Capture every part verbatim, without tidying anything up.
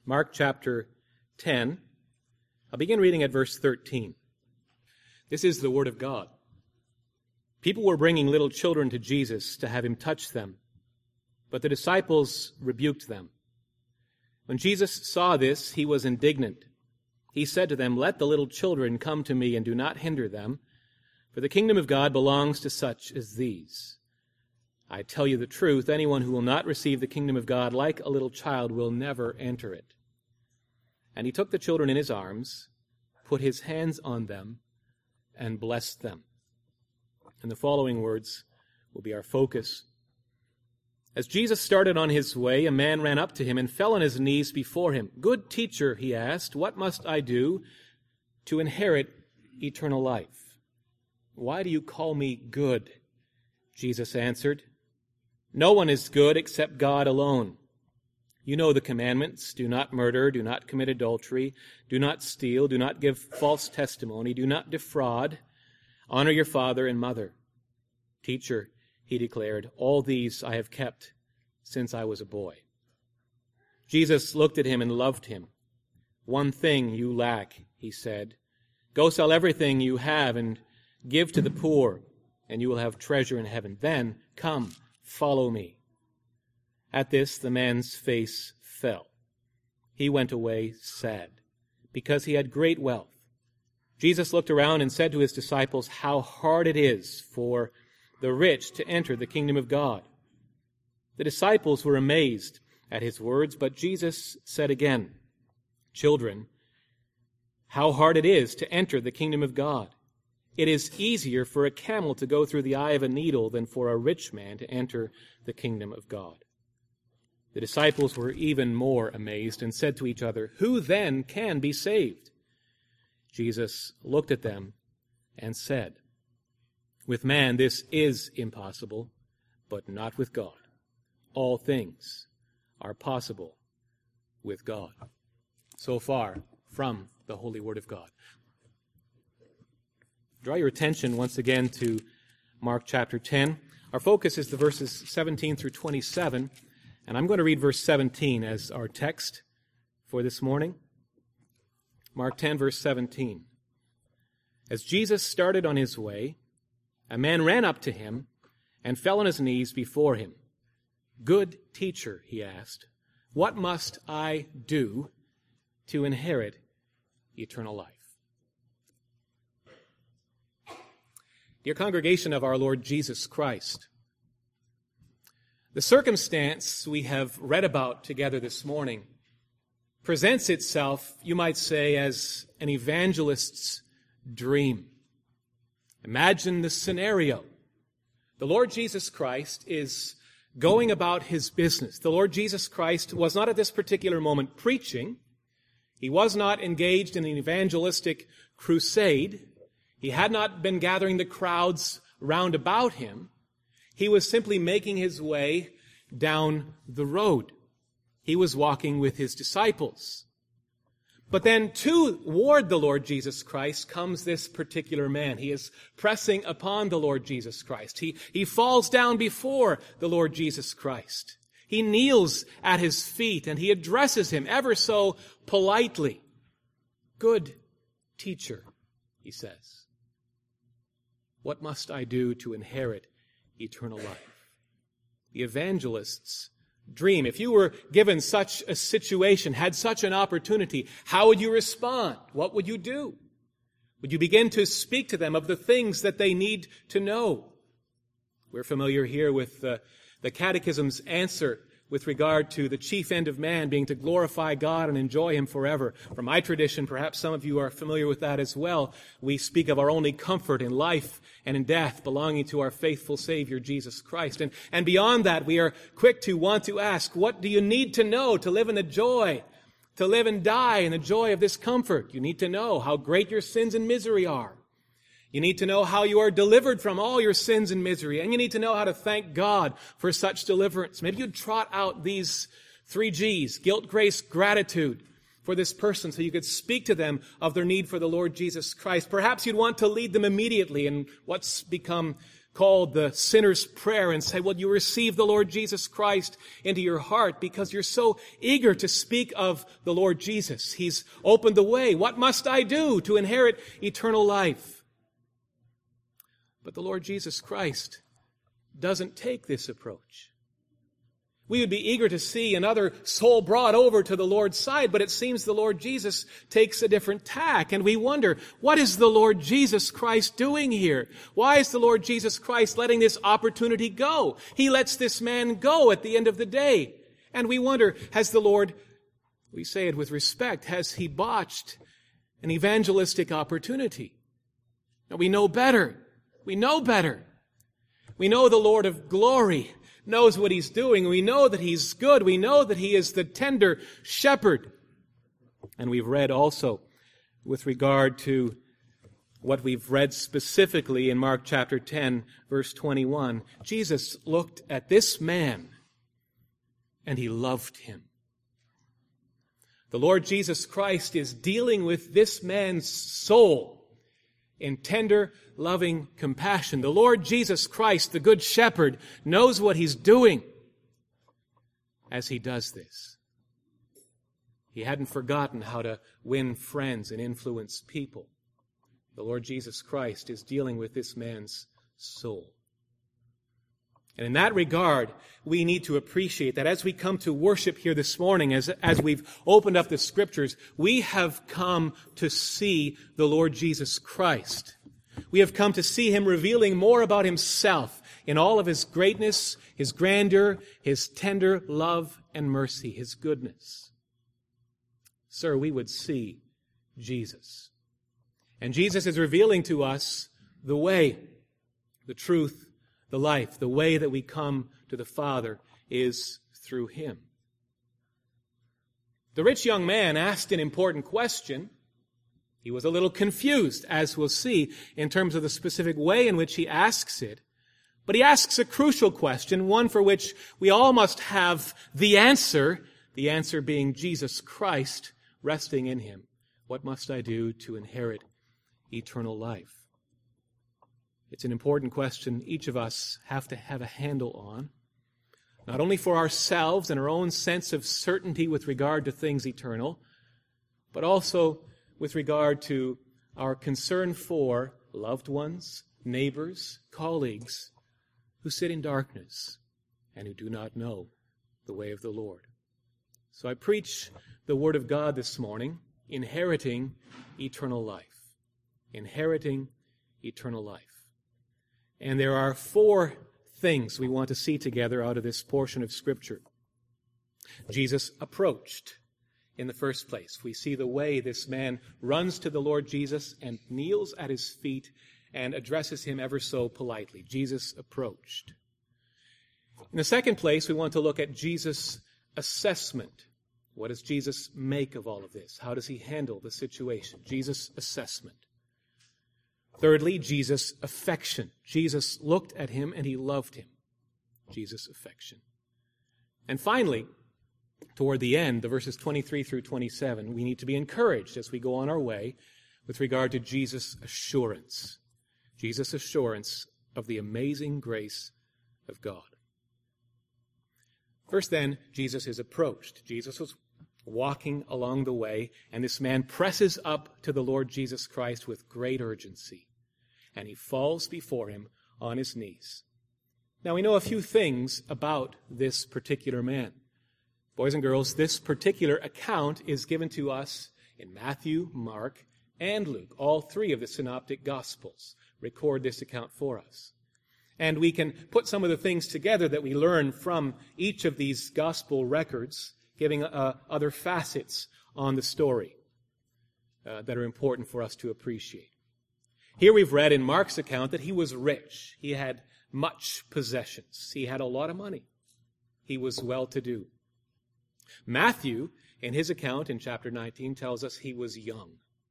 Mark chapter ten. I'll begin reading at verse thirteen. This is the word of God. People were bringing little children to Jesus to have him touch them, but the disciples rebuked them. When Jesus saw this, he was indignant. He said to them, "Let the little children come to me, and do not hinder them, for the kingdom of God belongs to such as these. I tell you the truth, anyone who will not receive the kingdom of God like a little child will never enter it." And he took the children in his arms, put his hands on them, and blessed them. And the following words will be our focus. As Jesus started on his way, a man ran up to him and fell on his knees before him. "Good teacher," he asked, "what must I do to inherit eternal life?" "Why do you call me good?" Jesus answered. "No one is good except God alone. You know the commandments: do not murder, do not commit adultery, do not steal, do not give false testimony, do not defraud, honor your father and mother." "Teacher," he declared, "all these I have kept since I was a boy." Jesus looked at him and loved him. "One thing you lack," he said. "Go sell everything you have and give to the poor, and you will have treasure in heaven. Then come, follow me." At this, the man's face fell. He went away sad, because he had great wealth. Jesus looked around and said to his disciples, "How hard it is for the rich to enter the kingdom of God." The disciples were amazed at his words, but Jesus said again, "Children, how hard it is to enter the kingdom of God. It is easier for a camel to go through the eye of a needle than for a rich man to enter the kingdom of God." The disciples were even more amazed and said to each other, "Who then can be saved?" Jesus looked at them and said, "With man this is impossible, but not with God. All things are possible with God." So far from the Holy Word of God. Draw your attention once again to Mark chapter ten. Our focus is the verses seventeen through twenty-seven, and I'm going to read verse seventeen as our text for this morning. Mark ten, verse seventeen. As Jesus started on his way, a man ran up to him and fell on his knees before him. "Good teacher," he asked, "what must I do to inherit eternal life?" Dear congregation of our Lord Jesus Christ, the circumstance we have read about together this morning presents itself, you might say, as an evangelist's dream. Imagine the scenario. The Lord Jesus Christ is going about his business. The Lord Jesus Christ was not at this particular moment preaching. He was not engaged in an evangelistic crusade. He had not been gathering the crowds round about him. He was simply making his way down the road. He was walking with his disciples. But then toward the Lord Jesus Christ comes this particular man. He is pressing upon the Lord Jesus Christ. He, he falls down before the Lord Jesus Christ. He kneels at his feet and he addresses him ever so politely. "Good teacher," he says, "what must I do to inherit eternal life?" The evangelist's dream. If you were given such a situation, had such an opportunity, how would you respond? What would you do? Would you begin to speak to them of the things that they need to know? We're familiar here with the, the Catechism's answer with regard to the chief end of man being to glorify God and enjoy him forever. From my tradition, perhaps some of you are familiar with that as well. We speak of our only comfort in life and in death belonging to our faithful Savior, Jesus Christ. And, and beyond that, we are quick to want to ask, what do you need to know to live in the joy, to live and die in the joy of this comfort? You need to know how great your sins and misery are. You need to know how you are delivered from all your sins and misery. And you need to know how to thank God for such deliverance. Maybe you'd trot out these three G's, guilt, grace, gratitude, for this person so you could speak to them of their need for the Lord Jesus Christ. Perhaps you'd want to lead them immediately in what's become called the sinner's prayer and say, well, you receive the Lord Jesus Christ into your heart because you're so eager to speak of the Lord Jesus. He's opened the way. What must I do to inherit eternal life? But the Lord Jesus Christ doesn't take this approach. We would be eager to see another soul brought over to the Lord's side, but it seems the Lord Jesus takes a different tack, and we wonder, what is the Lord Jesus Christ doing here? Why is the Lord Jesus Christ letting this opportunity go? He lets this man go at the end of the day. And we wonder, has the Lord, we say it with respect, has he botched an evangelistic opportunity? Now we know better. We know better. We know the Lord of glory knows what he's doing. We know that he's good. We know that he is the tender shepherd. And we've read also with regard to what we've read specifically in Mark chapter ten, verse twenty-one. Jesus looked at this man and he loved him. The Lord Jesus Christ is dealing with this man's soul in tender, loving compassion. The Lord Jesus Christ, the Good Shepherd, knows what he's doing as he does this. He hadn't forgotten how to win friends and influence people. The Lord Jesus Christ is dealing with this man's soul. And in that regard, we need to appreciate that as we come to worship here this morning, as, as we've opened up the Scriptures, we have come to see the Lord Jesus Christ. We have come to see him revealing more about himself in all of his greatness, his grandeur, his tender love and mercy, his goodness. Sir, we would see Jesus. And Jesus is revealing to us the way, the truth, the life. The way that we come to the Father is through him. The rich young man asked an important question. He was a little confused, as we'll see, in terms of the specific way in which he asks it. But he asks a crucial question, one for which we all must have the answer, the answer being Jesus Christ resting in him. What must I do to inherit eternal life? It's an important question each of us have to have a handle on, not only for ourselves and our own sense of certainty with regard to things eternal, but also with regard to our concern for loved ones, neighbors, colleagues who sit in darkness and who do not know the way of the Lord. So I preach the Word of God this morning, inheriting eternal life. Inheriting eternal life. And there are four things we want to see together out of this portion of Scripture. Jesus approached in the first place. We see the way this man runs to the Lord Jesus and kneels at his feet and addresses him ever so politely. Jesus approached. In the second place, we want to look at Jesus' assessment. What does Jesus make of all of this? How does he handle the situation? Jesus' assessment. Thirdly, Jesus' affection. Jesus looked at him and he loved him. Jesus' affection. And finally, toward the end, the verses twenty-three through twenty-seven, we need to be encouraged as we go on our way with regard to Jesus' assurance. Jesus' assurance of the amazing grace of God. First then, Jesus is approached. Jesus was walking along the way, and this man presses up to the Lord Jesus Christ with great urgency, and he falls before him on his knees. Now, we know a few things about this particular man. Boys and girls, this particular account is given to us in Matthew, Mark, and Luke. All three of the synoptic Gospels record this account for us. And we can put some of the things together that we learn from each of these Gospel records, giving uh, other facets on the story uh, that are important for us to appreciate. Here we've read in Mark's account that he was rich. He had much possessions. He had a lot of money. He was well-to-do. Matthew, in his account in chapter nineteen, tells us he was young.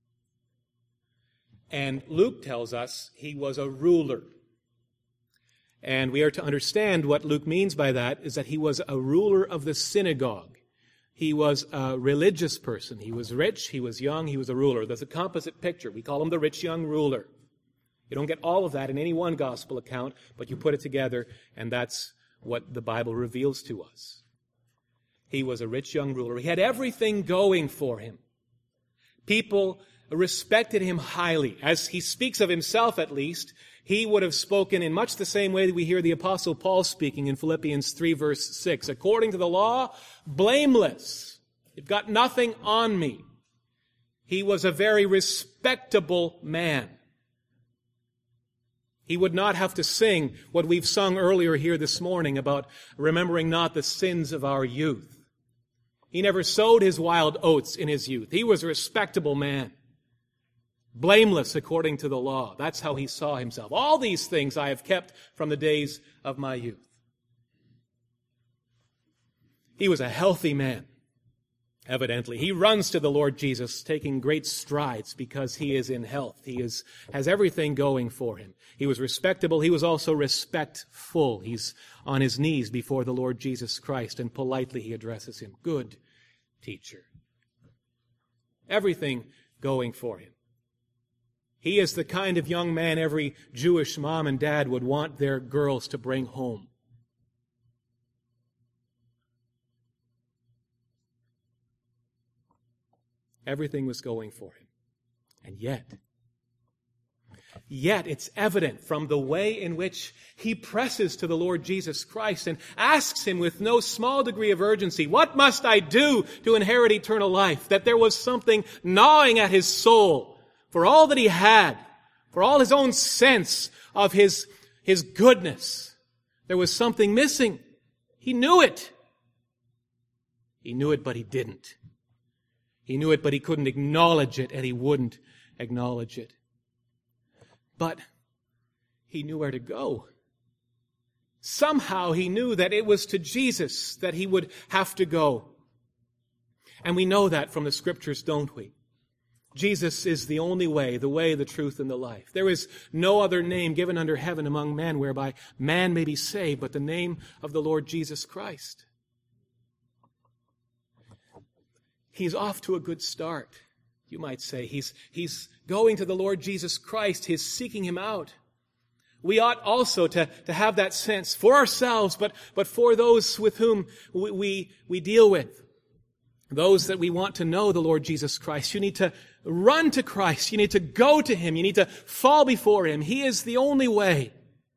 And Luke tells us he was a ruler. And we are to understand what Luke means by that is that he was a ruler of the synagogue. He was a religious person. He was rich, he was young, he was a ruler. There's a composite picture. We call him the rich young ruler. You don't get all of that in any one gospel account, but you put it together, and that's what the Bible reveals to us. He was a rich young ruler. He had everything going for him. People respected him highly. As he speaks of himself, at least, he would have spoken in much the same way that we hear the Apostle Paul speaking in Philippians three, verse six. According to the law, blameless. You've got nothing on me. He was a very respectable man. He would not have to sing what we've sung earlier here this morning about remembering not the sins of our youth. He never sowed his wild oats in his youth. He was a respectable man. Blameless according to the law. That's how he saw himself. All these things I have kept from the days of my youth. He was a healthy man, evidently. He runs to the Lord Jesus, taking great strides because he is in health. He is has everything going for him. He was respectable. He was also respectful. He's on his knees before the Lord Jesus Christ, and politely he addresses him. Good teacher. Everything going for him. He is the kind of young man every Jewish mom and dad would want their girls to bring home. Everything was going for him. And yet, yet it's evident from the way in which he presses to the Lord Jesus Christ and asks him with no small degree of urgency, what must I do to inherit eternal life? That there was something gnawing at his soul for all that he had, for all his own sense of his, his goodness. There was something missing. He knew it. He knew it, but he didn't. He knew it, but he couldn't acknowledge it, and he wouldn't acknowledge it. But he knew where to go. Somehow he knew that it was to Jesus that he would have to go. And we know that from the Scriptures, don't we? Jesus is the only way, the way, the truth, and the life. There is no other name given under heaven among men whereby man may be saved but the name of the Lord Jesus Christ. He's off to a good start, you might say. He's, he's going to the Lord Jesus Christ. He's seeking him out. We ought also to, to have that sense for ourselves, but, but for those with whom we, we, we deal with. Those that we want to know the Lord Jesus Christ. You need to run to Christ. You need to go to him. You need to fall before him. He is the only way.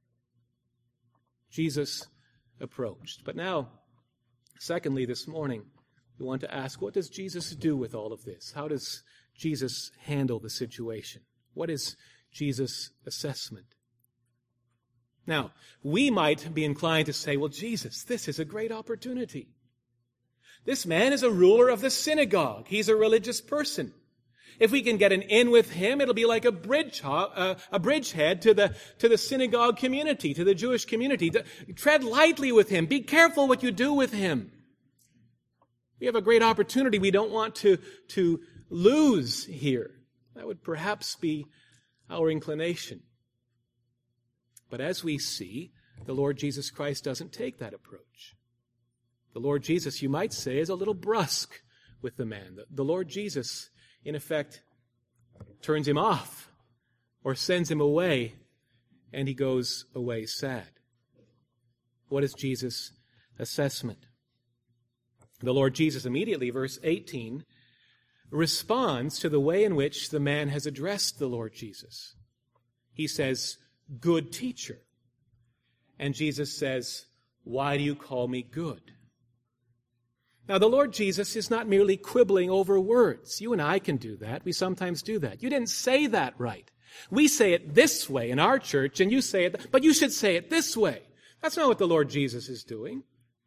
Jesus approached. But now, secondly, this morning, we want to ask, what does Jesus do with all of this? How does Jesus handle the situation? What is Jesus' assessment? Now, we might be inclined to say, well, Jesus, this is a great opportunity. This man is a ruler of the synagogue. He's a religious person. If we can get an in with him, it'll be like a bridge, uh, a bridgehead to the, to the synagogue community, to the Jewish community. Tread lightly with him. Be careful what you do with him. We have a great opportunity we don't want to, to lose here. That would perhaps be our inclination. But as we see, the Lord Jesus Christ doesn't take that approach. The Lord Jesus, you might say, is a little brusque with the man. The, the Lord Jesus, in effect, turns him off or sends him away, and he goes away sad. What is Jesus' assessment? The Lord Jesus immediately, verse eighteen, responds to the way in which the man has addressed the Lord Jesus. He says, good teacher. And Jesus says, why do you call me good? Now, the Lord Jesus is not merely quibbling over words. You and I can do that. We sometimes do that. You didn't say that right. We say it this way in our church, and you say it, but you should say it this way. That's not what the Lord Jesus is doing.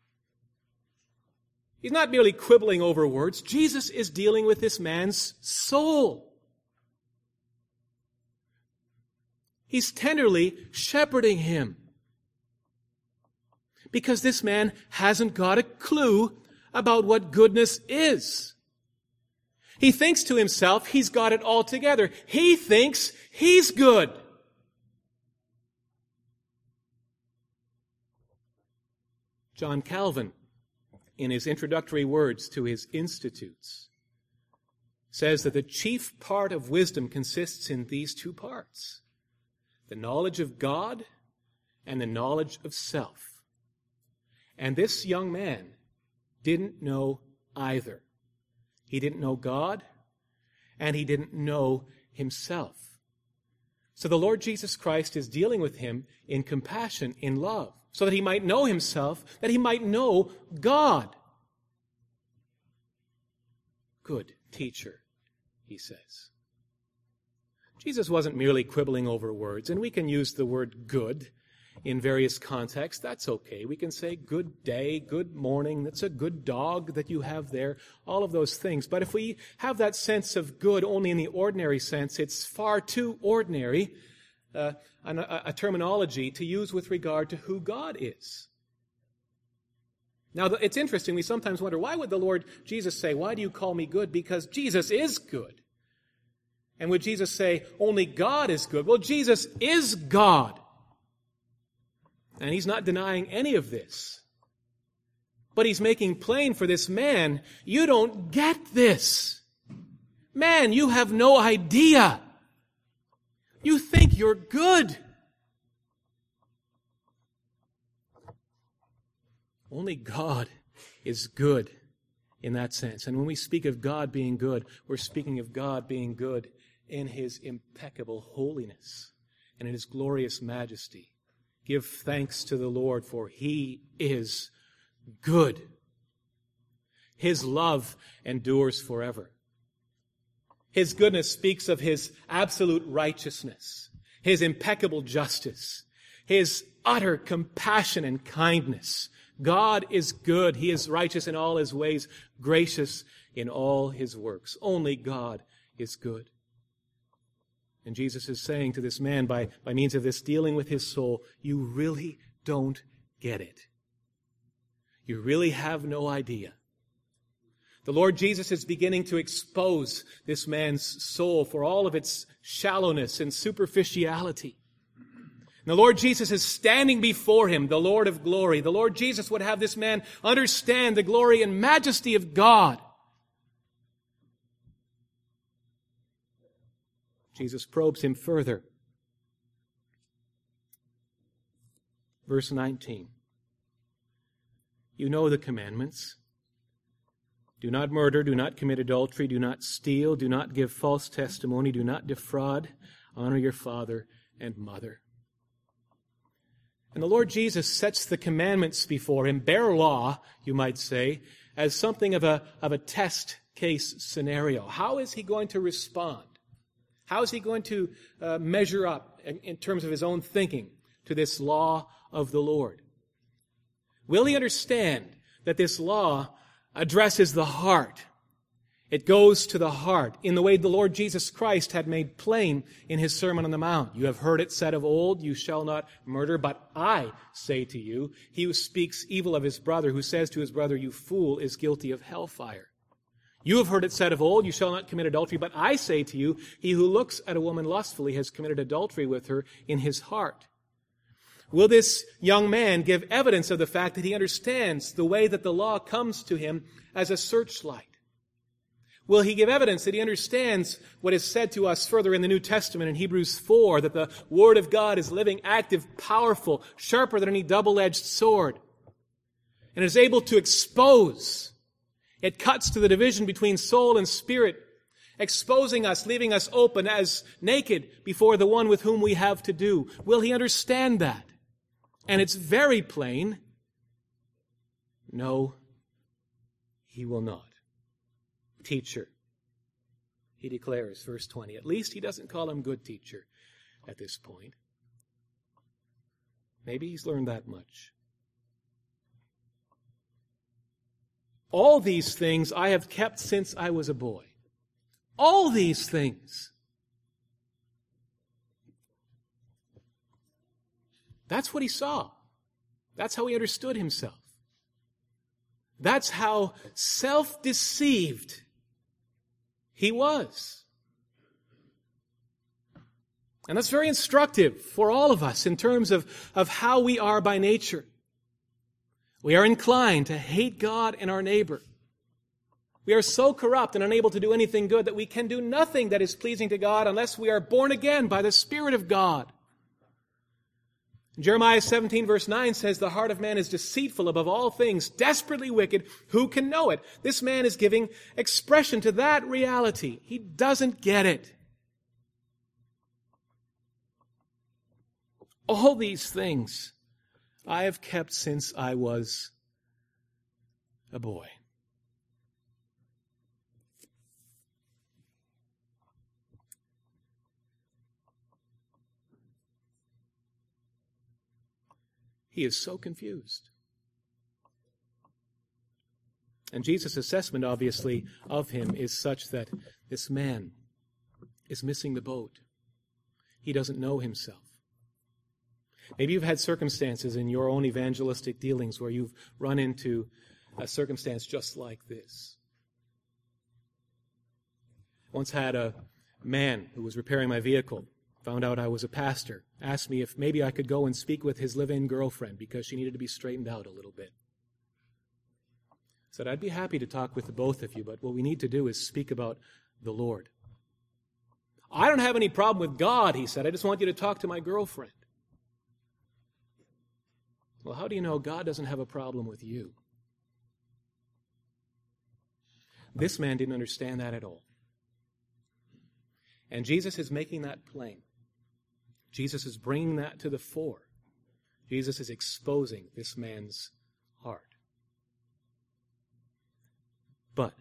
He's not merely quibbling over words. Jesus is dealing with this man's soul. He's tenderly shepherding him. Because this man hasn't got a clue about what goodness is. He thinks to himself he's got it all together. He thinks he's good. John Calvin, in his introductory words to his Institutes, says that the chief part of wisdom consists in these two parts. the knowledge of God and the knowledge of self. And this young man didn't know either. He didn't know God, and he didn't know himself. So the Lord Jesus Christ is dealing with him in compassion, in love, so that he might know himself, that he might know God. Good teacher, he says. Jesus wasn't merely quibbling over words, and we can use the word good in various contexts. That's okay. We can say good day, good morning, that's a good dog that you have there, all of those things. But if we have that sense of good only in the ordinary sense, it's far too ordinary uh, a, a terminology to use with regard to who God is. Now, it's interesting. We sometimes wonder, why would the Lord Jesus say, why do you call me good? Because Jesus is good. And would Jesus say, only God is good? Well, Jesus is God. And he's not denying any of this. But he's making plain for this man, you don't get this. Man, you have no idea. You think you're good. Only God is good in that sense. And when we speak of God being good, we're speaking of God being good in his impeccable holiness and in his glorious majesty. Give thanks to the Lord, for he is good. His love endures forever. His goodness speaks of his absolute righteousness, his impeccable justice, his utter compassion and kindness. God is good. He is righteous in all his ways, gracious in all his works. Only God is good. And Jesus is saying to this man, by, by means of this dealing with his soul, you really don't get it. You really have no idea. The Lord Jesus is beginning to expose this man's soul for all of its shallowness and superficiality. And the Lord Jesus is standing before him, the Lord of glory. The Lord Jesus would have this man understand the glory and majesty of God. Jesus probes him further. Verse nineteen. You know the commandments. Do not murder, do not commit adultery, do not steal, do not give false testimony, do not defraud, honor your father and mother. And the Lord Jesus sets the commandments before him, bare law, you might say, as something of a, of a test case scenario. How is he going to respond? How is he going to uh, measure up in, in terms of his own thinking to this law of the Lord? Will he understand that this law addresses the heart? It goes to the heart in the way the Lord Jesus Christ had made plain in his Sermon on the Mount. You have heard it said of old, you shall not murder, but I say to you, he who speaks evil of his brother, who says to his brother, you fool, is guilty of hellfire. You have heard it said of old, you shall not commit adultery, but I say to you, he who looks at a woman lustfully has committed adultery with her in his heart. Will this young man give evidence of the fact that he understands the way that the law comes to him as a searchlight? Will he give evidence that he understands what is said to us further in the New Testament in Hebrews four, that the Word of God is living, active, powerful, sharper than any double-edged sword, and is able to expose? It cuts to the division between soul and spirit, exposing us, leaving us open as naked before the one with whom we have to do. Will he understand that? And it's very plain. No, he will not. Teacher, he declares, verse twenty. At least he doesn't call him good teacher at this point. Maybe he's learned that much. All these things I have kept since I was a boy. All these things. That's what he saw. That's how he understood himself. That's how self-deceived he was. And that's very instructive for all of us in terms of, of how we are by nature. We are inclined to hate God and our neighbor. We are so corrupt and unable to do anything good that we can do nothing that is pleasing to God unless we are born again by the Spirit of God. Jeremiah seventeen verse nine says, the heart of man is deceitful above all things, desperately wicked. Who can know it? This man is giving expression to that reality. He doesn't get it. All these things I have kept since I was a boy. He is so confused. And Jesus' assessment, obviously, of him is such that this man is missing the boat. He doesn't know himself. Maybe you've had circumstances in your own evangelistic dealings where you've run into a circumstance just like this. Once had a man who was repairing my vehicle, found out I was a pastor, asked me if maybe I could go and speak with his live-in girlfriend because she needed to be straightened out a little bit. I said, I'd be happy to talk with the both of you, but what we need to do is speak about the Lord. I don't have any problem with God, he said. I just want you to talk to my girlfriend. Well, how do you know God doesn't have a problem with you? This man didn't understand that at all. And Jesus is making that plain. Jesus is bringing that to the fore. Jesus is exposing this man's heart. But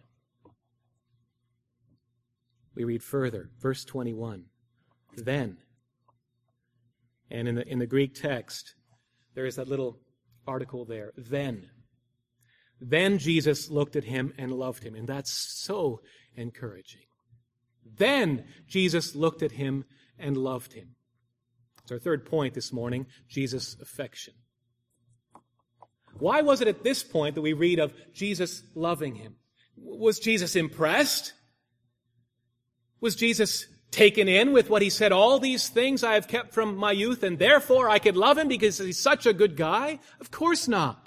we read further, verse twenty-one. Then, and in the in the Greek text, there is that little article there, then. Then Jesus looked at him and loved him, and that's so encouraging. Then Jesus looked at him and loved him. It's our third point this morning, Jesus' affection. Why was it at this point that we read of Jesus loving him? Was Jesus impressed? Was Jesus taken in with what he said, all these things I have kept from my youth, and therefore I could love him because he's such a good guy? Of course not.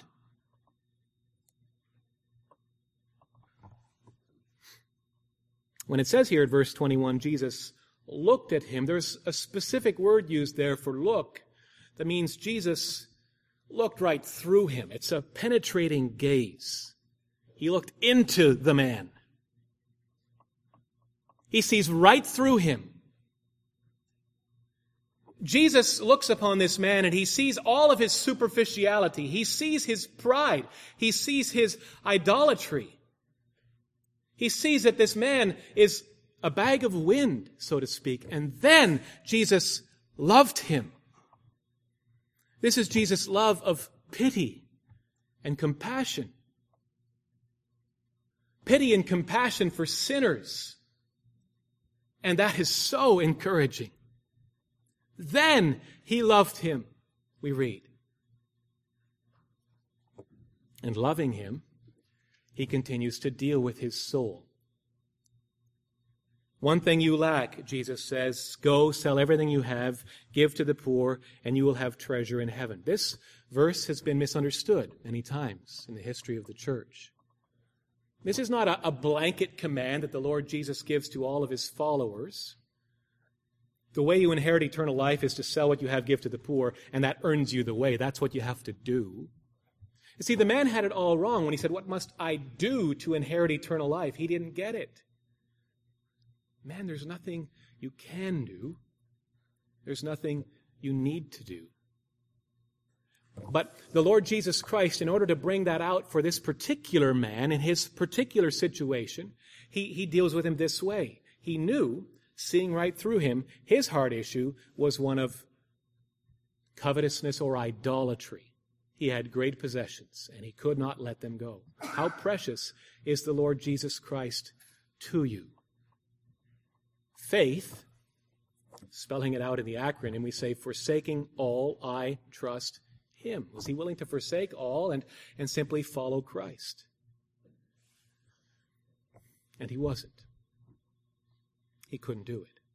When it says here at verse twenty-one, Jesus looked at him, there's a specific word used there for look that means Jesus looked right through him. It's a penetrating gaze. He looked into the man. He sees right through him. Jesus looks upon this man and he sees all of his superficiality. He sees his pride. He sees his idolatry. He sees that this man is a bag of wind, so to speak. And then Jesus loved him. This is Jesus' love of pity and compassion. Pity and compassion for sinners. And that is so encouraging. Then he loved him, we read. And loving him, he continues to deal with his soul. One thing you lack, Jesus says, go sell everything you have, give to the poor, and you will have treasure in heaven. This verse has been misunderstood many times in the history of the church. This is not a, a blanket command that the Lord Jesus gives to all of his followers. The way you inherit eternal life is to sell what you have, give to the poor, and that earns you the way. That's what you have to do. You see, the man had it all wrong when he said, what must I do to inherit eternal life? He didn't get it. Man, there's nothing you can do. There's nothing you need to do. But the Lord Jesus Christ, in order to bring that out for this particular man in his particular situation, he, he deals with him this way. He knew, seeing right through him, his heart issue was one of covetousness or idolatry. He had great possessions, and he could not let them go. How precious is the Lord Jesus Christ to you? Faith, spelling it out in the acronym, we say, forsaking all, I trust him. Was he willing to forsake all and, and simply follow Christ? And he wasn't. He couldn't do it.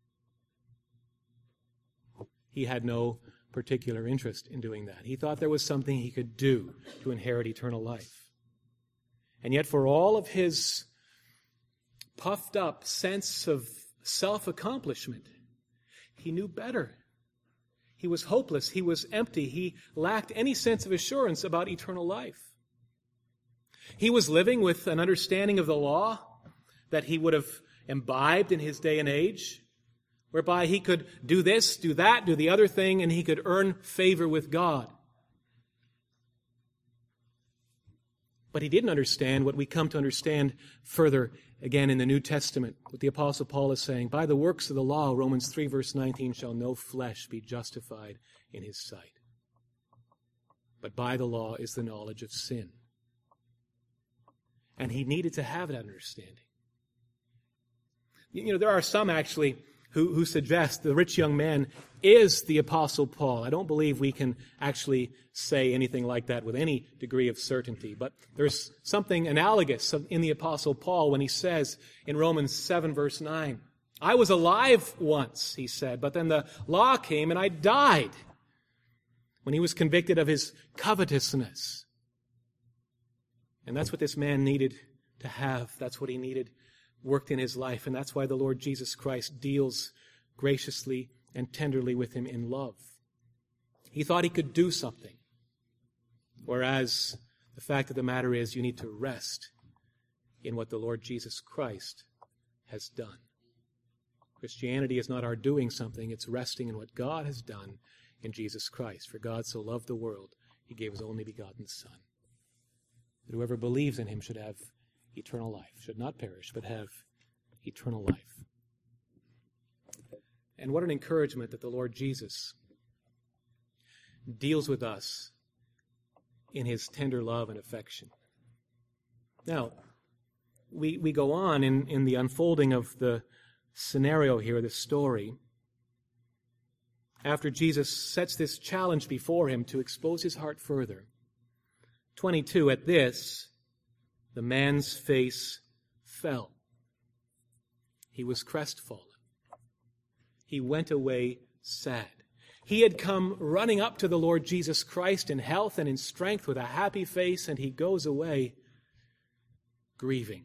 He had no particular interest in doing that. He thought there was something he could do to inherit eternal life. And yet for all of his puffed up sense of self-accomplishment, he knew better. He was hopeless. He was empty. He lacked any sense of assurance about eternal life. He was living with an understanding of the law that he would have imbibed in his day and age, whereby he could do this, do that, do the other thing, and he could earn favor with God. But he didn't understand what we come to understand further again in the New Testament, what the Apostle Paul is saying. By the works of the law, Romans three verse nineteen, shall no flesh be justified in his sight. But by the law is the knowledge of sin. And he needed to have that understanding. You know, there are some actually who, who suggest the rich young man is the Apostle Paul. I don't believe we can actually say anything like that with any degree of certainty. But there's something analogous in the Apostle Paul when he says in Romans seven verse nine, I was alive once, he said, but then the law came and I died, when he was convicted of his covetousness. And that's what this man needed to have. That's what he needed worked in his life. And that's why the Lord Jesus Christ deals graciously and tenderly with him in love. He thought he could do something. Whereas the fact of the matter is you need to rest in what the Lord Jesus Christ has done. Christianity is not our doing something. It's resting in what God has done in Jesus Christ. For God so loved the world, he gave his only begotten Son, that whoever believes in him should have eternal life, should not perish, but have eternal life. And what an encouragement that the Lord Jesus deals with us in his tender love and affection. Now, we, we go on in, in the unfolding of the scenario here, the story, after Jesus sets this challenge before him to expose his heart further. twenty-two, at this, the man's face fell. He was crestfallen. He went away sad. He had come running up to the Lord Jesus Christ in health and in strength with a happy face, and he goes away grieving.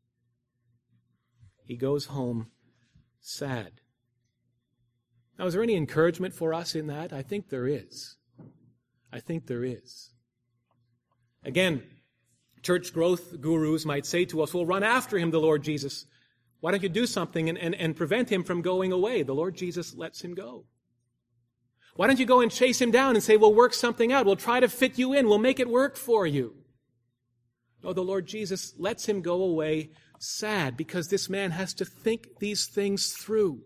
He goes home sad. Now, is there any encouragement for us in that? I think there is. I think there is. Again, church growth gurus might say to us, well, run after him, the Lord Jesus. Why don't you do something and, and, and prevent him from going away? The Lord Jesus lets him go. Why don't you go and chase him down and say, we'll work something out. We'll try to fit you in. We'll make it work for you. No, the Lord Jesus lets him go away sad because this man has to think these things through.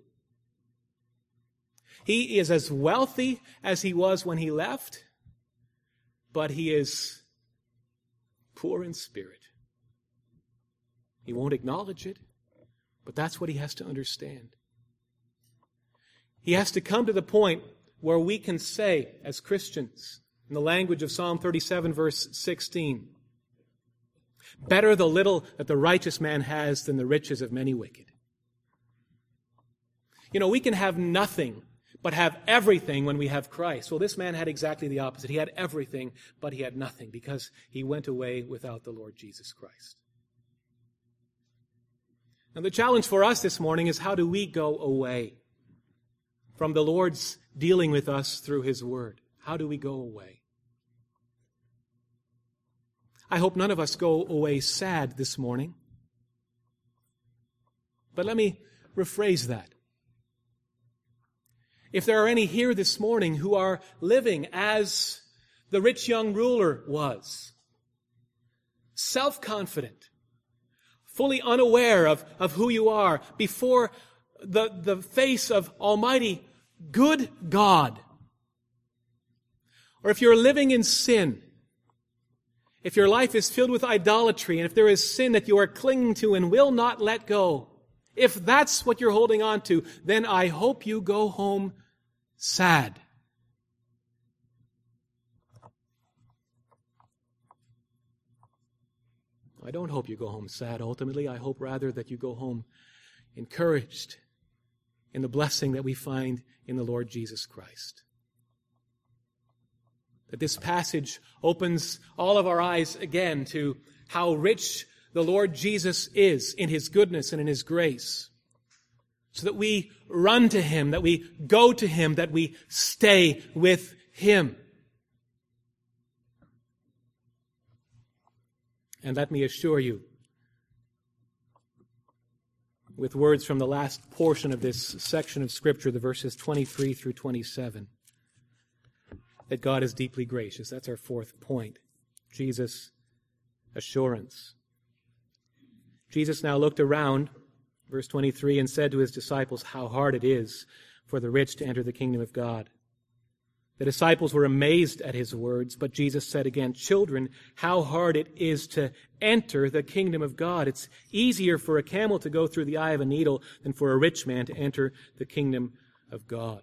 He is as wealthy as he was when he left, but he is poor in spirit. He won't acknowledge it, but that's what he has to understand. He has to come to the point where we can say, as Christians, in the language of Psalm thirty-seven, verse sixteen, better the little that the righteous man has than the riches of many wicked. You know, we can have nothing but have everything when we have Christ. Well, this man had exactly the opposite. He had everything, but he had nothing because he went away without the Lord Jesus Christ. Now, the challenge for us this morning is how do we go away from the Lord's dealing with us through his word? How do we go away? I hope none of us go away sad this morning. But let me rephrase that. If there are any here this morning who are living as the rich young ruler was, self-confident, fully unaware of, of who you are before the, the face of Almighty good God, or if you're living in sin, if your life is filled with idolatry, and if there is sin that you are clinging to and will not let go, if that's what you're holding on to, then I hope you go home sad. I don't hope you go home sad. Ultimately, I hope rather that you go home encouraged in the blessing that we find in the Lord Jesus Christ. That this passage opens all of our eyes again to how rich the Lord Jesus is in his goodness and in his grace. so that we run to Him, that we go to Him, that we stay with Him. And let me assure you, with words from the last portion of this section of Scripture, the verses twenty-three through twenty-seven, that God is deeply gracious. That's our fourth point. Jesus' assurance. Jesus now looked around, verse twenty-three, and said to His disciples, how hard it is for the rich to enter the kingdom of God. The disciples were amazed at His words, but Jesus said again, children, how hard it is to enter the kingdom of God. It's easier for a camel to go through the eye of a needle than for a rich man to enter the kingdom of God.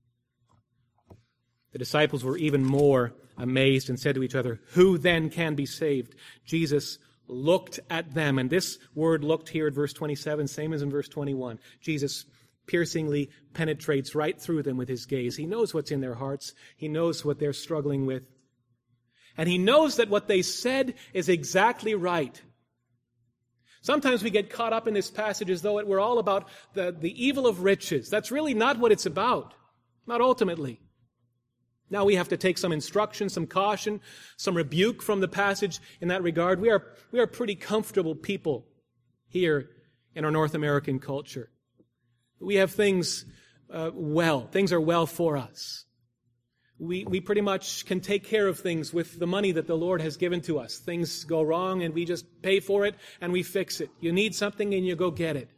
The disciples were even more amazed and said to each other, who then can be saved? Jesus looked at them, and this word looked here at verse twenty-seven, same as in verse twenty-one. Jesus piercingly penetrates right through them with His gaze. He knows what's in their hearts. He knows what they're struggling with. And He knows that what they said is exactly right. Sometimes we get caught up in this passage as though it were all about the, the evil of riches. That's really not what it's about. Not ultimately. Now we have to take some instruction, some caution, some rebuke from the passage in that regard. We are, we are pretty comfortable people here in our North American culture. We have things uh, well. Things are well for us. We, we pretty much can take care of things with the money that the Lord has given to us. Things go wrong and we just pay for it and we fix it. You need something and you go get it.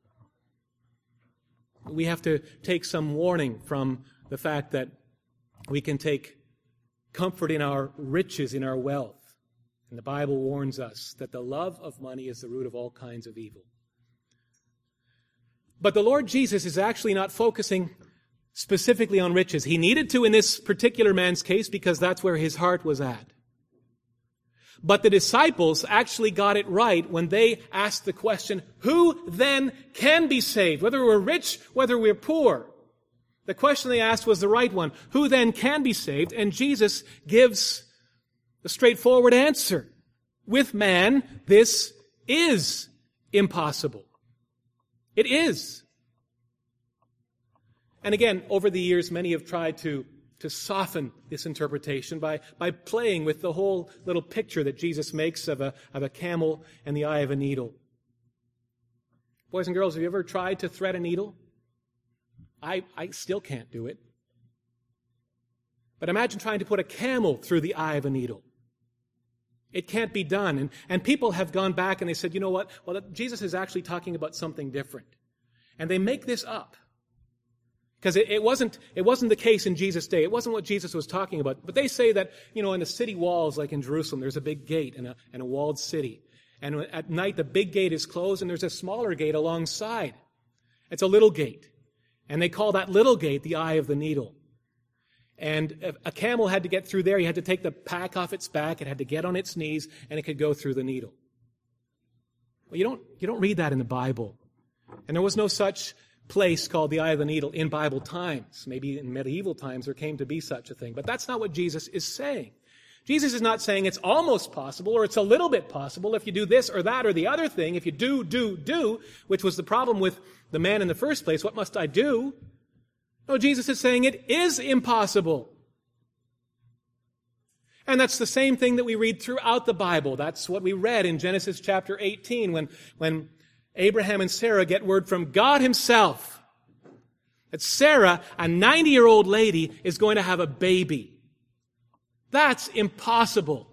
We have to take some warning from the fact that we can take comfort in our riches, in our wealth. And the Bible warns us that the love of money is the root of all kinds of evil. But the Lord Jesus is actually not focusing specifically on riches. He needed to in this particular man's case because that's where his heart was at. But the disciples actually got it right when they asked the question, who then can be saved? Whether we're rich, whether we're poor. The question they asked was the right one. Who then can be saved? And Jesus gives the straightforward answer. With man, this is impossible. It is. And again, over the years, many have tried to, to soften this interpretation by, by playing with the whole little picture that Jesus makes of a, of a camel and the eye of a needle. Boys and girls, have you ever tried to thread a needle? I, I still can't do it. But imagine trying to put a camel through the eye of a needle. It can't be done. And, and people have gone back and they said, you know what? Well, Jesus is actually talking about something different. And they make this up. Because it, it wasn't, it wasn't the case in Jesus' day. It wasn't what Jesus was talking about. But they say that, you know, in the city walls, like in Jerusalem, there's a big gate and a, and a walled city. And at night, the big gate is closed and there's a smaller gate alongside. It's a little gate. And they call that little gate the eye of the needle. And if a camel had to get through there, you had to take the pack off its back, it had to get on its knees, and it could go through the needle. Well, you don't, you don't read that in the Bible. And there was no such place called the eye of the needle in Bible times. Maybe in medieval times there came to be such a thing. But that's not what Jesus is saying. Jesus is not saying it's almost possible or it's a little bit possible if you do this or that or the other thing. If you do, do, do, which was the problem with the man in the first place. What must I do? No, Jesus is saying it is impossible. And that's the same thing that we read throughout the Bible. That's what we read in Genesis chapter eighteen when, when Abraham and Sarah get word from God Himself that Sarah, a ninety-year-old lady, is going to have a baby. That's impossible.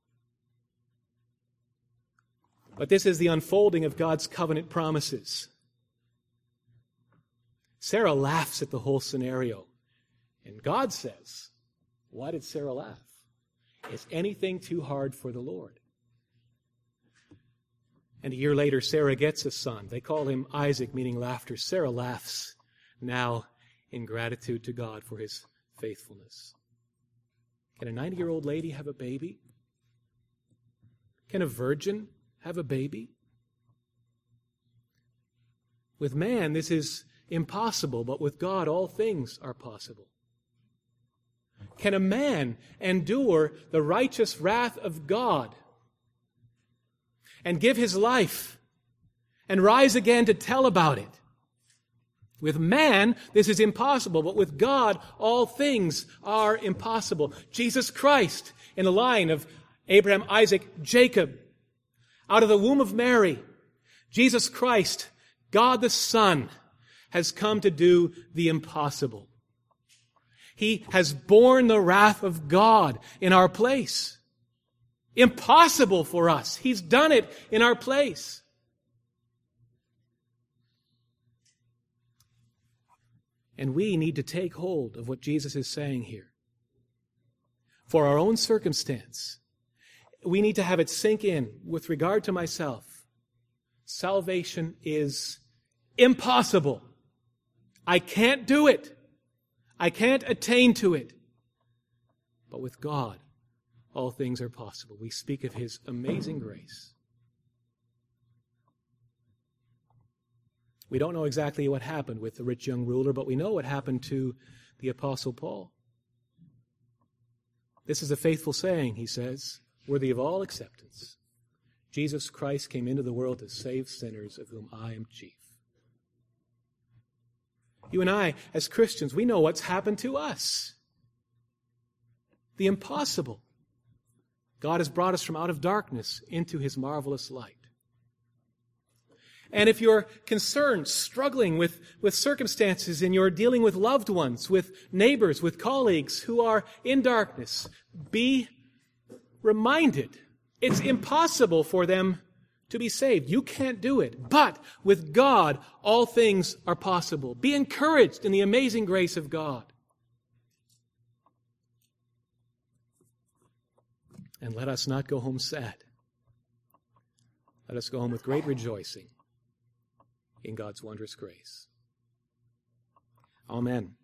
But this is the unfolding of God's covenant promises. Sarah laughs at the whole scenario. And God says, why did Sarah laugh? Is anything too hard for the Lord? And a year later, Sarah gets a son. They call him Isaac, meaning laughter. Sarah laughs now in gratitude to God for His faithfulness. Can a ninety-year-old lady have a baby? Can a virgin have a baby? With man, this is impossible, but with God, all things are possible. Can a man endure the righteous wrath of God and give his life and rise again to tell about it? With man, this is impossible, but with God, all things are impossible. Jesus Christ, in the line of Abraham, Isaac, Jacob, out of the womb of Mary, Jesus Christ, God the Son, has come to do the impossible. He has borne the wrath of God in our place. Impossible for us. He's done it in our place. And we need to take hold of what Jesus is saying here. For our own circumstance, we need to have it sink in with regard to myself. Salvation is impossible. I can't do it. I can't attain to it. But with God, all things are possible. We speak of His amazing grace. We don't know exactly what happened with the rich young ruler, but we know what happened to the Apostle Paul. This is a faithful saying, he says, worthy of all acceptance. Jesus Christ came into the world to save sinners, of whom I am chief. You and I, as Christians, we know what's happened to us. The impossible. God has brought us from out of darkness into His marvelous light. And if you're concerned, struggling with, with circumstances, and you're dealing with loved ones, with neighbors, with colleagues who are in darkness, be reminded it's impossible for them to be saved. You can't do it. But with God, all things are possible. Be encouraged in the amazing grace of God. And let us not go home sad. Let us go home with great rejoicing in God's wondrous grace. Amen.